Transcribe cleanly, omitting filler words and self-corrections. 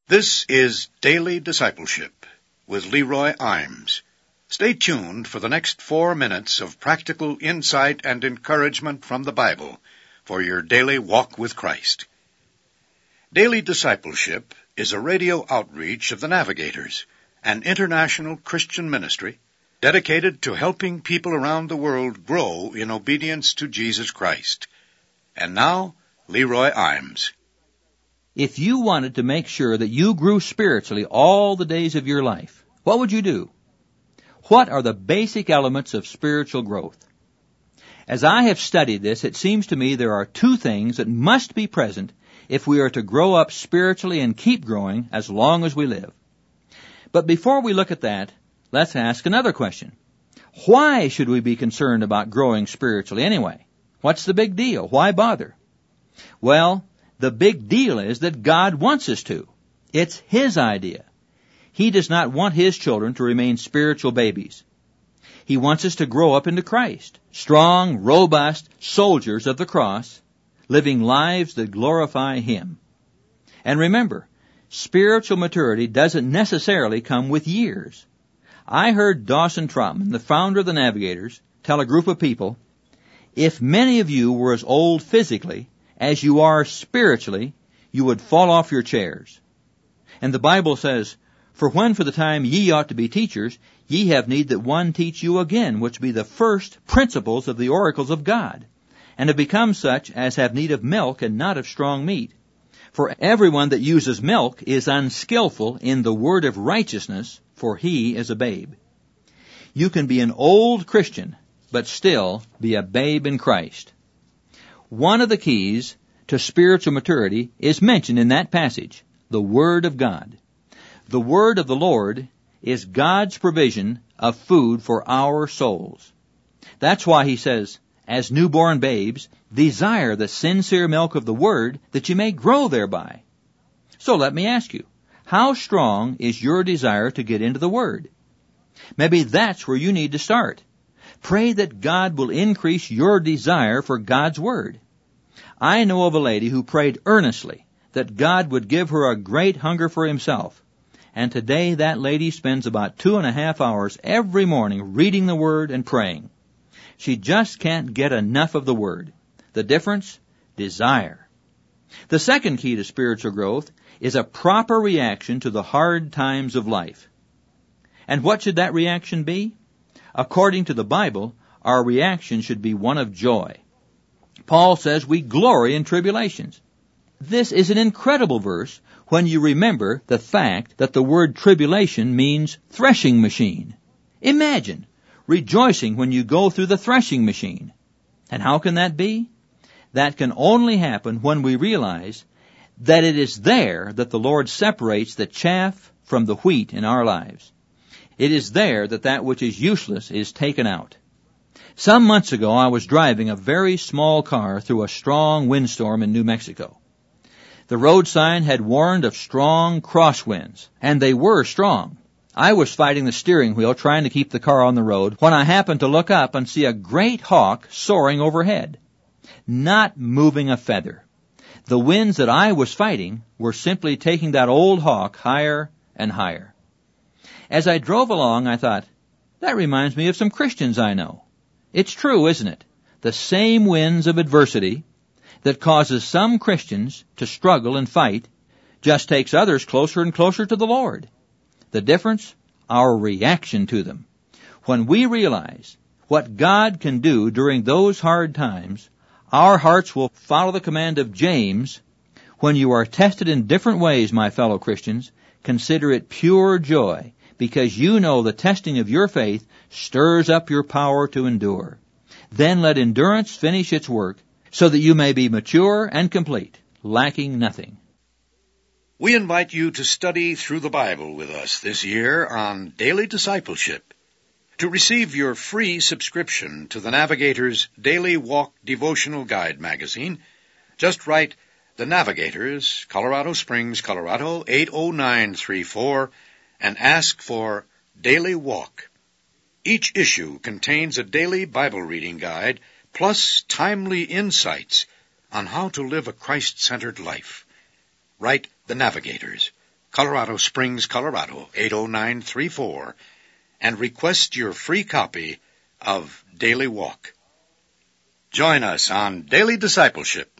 This is Daily Discipleship with Leroy Imes. Stay tuned for the next 4 minutes of practical insight and encouragement from the Bible for your daily walk with Christ. Daily Discipleship is a radio outreach of the Navigators, an international Christian ministry dedicated to helping people around the world grow in obedience to Jesus Christ. And now, Leroy Imes. If you wanted to make sure that you grew spiritually all the days of your life, what would you do? What are the basic elements of spiritual growth? As I have studied this, it seems to me there are two things that must be present if we are to grow up spiritually and keep growing as long as we live. But before we look at that, let's ask another question. Why should we be concerned about growing spiritually anyway? What's the big deal? Why bother? Well, the big deal is that God wants us to. It's His idea. He does not want His children to remain spiritual babies. He wants us to grow up into Christ, strong, robust soldiers of the cross, living lives that glorify Him. And remember, spiritual maturity doesn't necessarily come with years. I heard Dawson Trotman, the founder of the Navigators, tell a group of people, if many of you were as old physically as you are spiritually, you would fall off your chairs. And the Bible says, for when for the time ye ought to be teachers, ye have need that one teach you again, which be the first principles of the oracles of God, and have become such as have need of milk and not of strong meat. For everyone that uses milk is unskillful in the word of righteousness, for he is a babe. You can be an old Christian, but still be a babe in Christ. One of the keys to spiritual maturity is mentioned in that passage, the Word of God. The Word of the Lord is God's provision of food for our souls. That's why He says, as newborn babes, desire the sincere milk of the Word, that you may grow thereby. So let me ask you, how strong is your desire to get into the Word? Maybe that's where you need to start. Pray that God will increase your desire for God's Word. I know of a lady who prayed earnestly that God would give her a great hunger for Himself. And today that lady spends about 2.5 hours every morning reading the Word and praying. She just can't get enough of the Word. The difference? Desire. The second key to spiritual growth is a proper reaction to the hard times of life. And what should that reaction be? According to the Bible, our reaction should be one of joy. Paul says we glory in tribulations. This is an incredible verse when you remember the fact that the word tribulation means threshing machine. Imagine rejoicing when you go through the threshing machine. And how can that be? That can only happen when we realize that it is there that the Lord separates the chaff from the wheat in our lives. It is there that which is useless is taken out. Some months ago, I was driving a very small car through a strong windstorm in New Mexico. The road sign had warned of strong crosswinds, and they were strong. I was fighting the steering wheel trying to keep the car on the road when I happened to look up and see a great hawk soaring overhead, not moving a feather. The winds that I was fighting were simply taking that old hawk higher and higher. As I drove along, I thought, that reminds me of some Christians I know. It's true, isn't it? The same winds of adversity that causes some Christians to struggle and fight just takes others closer and closer to the Lord. The difference? Our reaction to them. When we realize what God can do during those hard times, our hearts will follow the command of James, when you are tested in different ways, my fellow Christians, consider it pure joy, because you know the testing of your faith stirs up your power to endure. Then let endurance finish its work, so that you may be mature and complete, lacking nothing. We invite you to study through the Bible with us this year on Daily Discipleship. To receive your free subscription to the Navigators Daily Walk Devotional Guide magazine, just write The Navigators, Colorado Springs, Colorado 80934, and ask for Daily Walk. Each issue contains a daily Bible reading guide, plus timely insights on how to live a Christ-centered life. Write The Navigators, Colorado Springs, Colorado, 80934, and request your free copy of Daily Walk. Join us on Daily Discipleship.